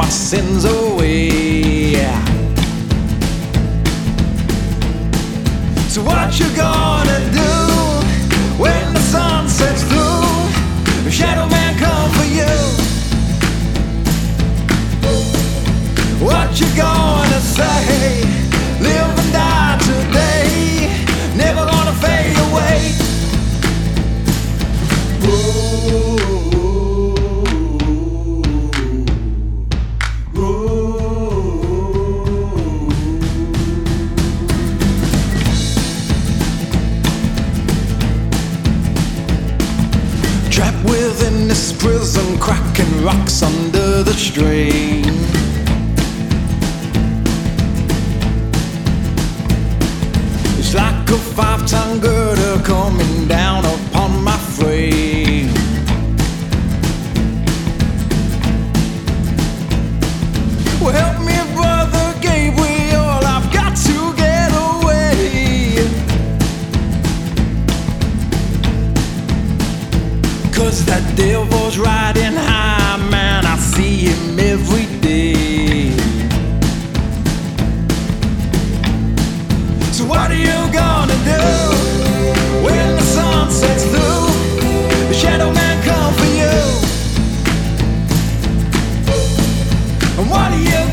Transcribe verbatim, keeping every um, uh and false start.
my sins away. So what you gonna do when the sun sets through? The shadow man come for you. What you gonna say? Live and die today, never gonna fade away. Trapped within this prison, cracking rocks under the strain. It's like a five-ton girder coming down upon my frame. Well, help me, brother Gabriel, I've got to get away. 'Cause that devil's riding high, man, I see him every day. So what are you gonna do when the sun sets through? The shadow man come for you. And what are you